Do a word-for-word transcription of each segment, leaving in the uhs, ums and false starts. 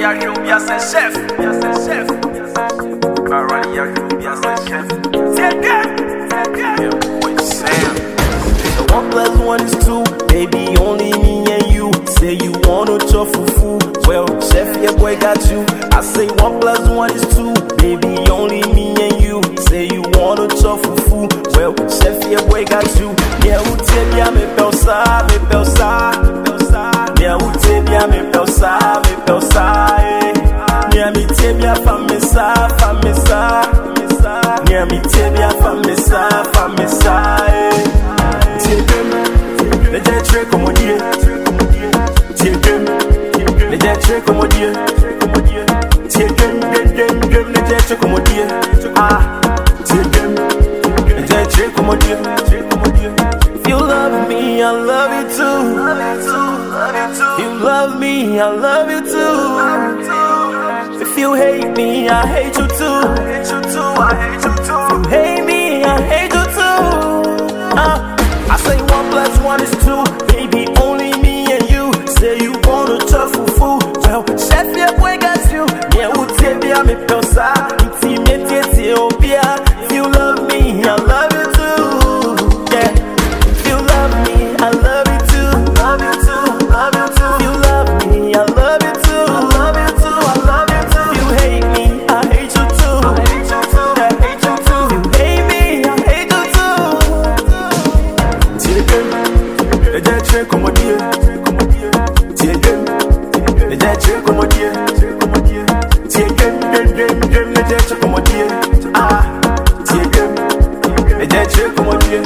Yaki will be as a chef. Chef. Alright, Yaki will be as a chef. Take it. Yeah, boy, Sam. The one plus one is two, baby, only me and you. Say you wanna chop fufu, well, chef, yeah, boy, got you. I say one plus one is two, baby, only me and you. Say you wanna chop fufu, well, chef, yeah, boy, got you. Yeah, who tell me I'm a pelsa, me pelsa, yeah, who tell me I'm a pelsa, me pelsa, eh. Yeah, me tell me I'm famisa, famisa, yeah, me tell me I'm famisa, famisa, eh. Les gens très commodieux, tiens game, les gens très commodieux, tiens game, game, game, game, les gens très commodieux, ah, tiens game, les gens très commodieux. If you love me, I love you too. If you love me, I love you too. If you hate me, I hate you too. If you hate me, I hate you too. Ah. I say one plus one is two, baby, only me and you. Say you wanna chop fufu, well, chef, yeah, boy, got you. Yeah, who tell me I'm a pelsa, intimate, Ethiopia. If you love me, I love you too. Yeah, if you love me, I love you too. Love you too, love you too. If you love me, I love you too. I love you too, I love you too. If you hate me, I hate you too. I hate you too, I hate you too. If you hate me, I hate you too. Les gens très commodieux, tiens game, les gens très commodieux, tiens game, game, game, game, les gens très commodieux, ah, tiens game, les gens très commodieux.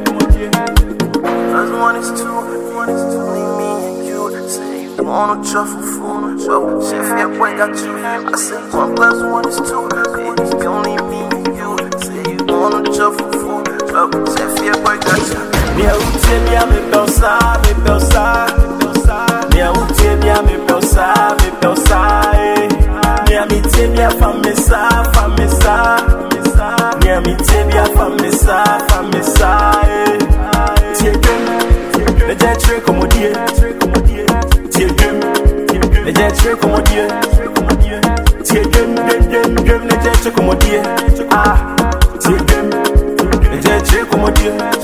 Plus one is two, one is two, only me and you. Say you wanna truffle, fool, trouble, chef, yeah, boy, got you. I say one plus one is two, baby, only me and you. Say you wanna truffle, fool, trouble, chef, yeah, boy, got you. Yeah, who tell me I'm a pelsa, me pelsa, yeah, who tell me I'm a pelsa, me pelsa, eh. Yeah, me tell me I'm famisa, famisa, yeah, me tell me I'm famisa, famisa, eh. Tiens game, les gens très commodieux, tiens game, les gens très commodieux, tiens game, game, game, game, les gens très commodieux, ah, tiens game, les gens très commodieux.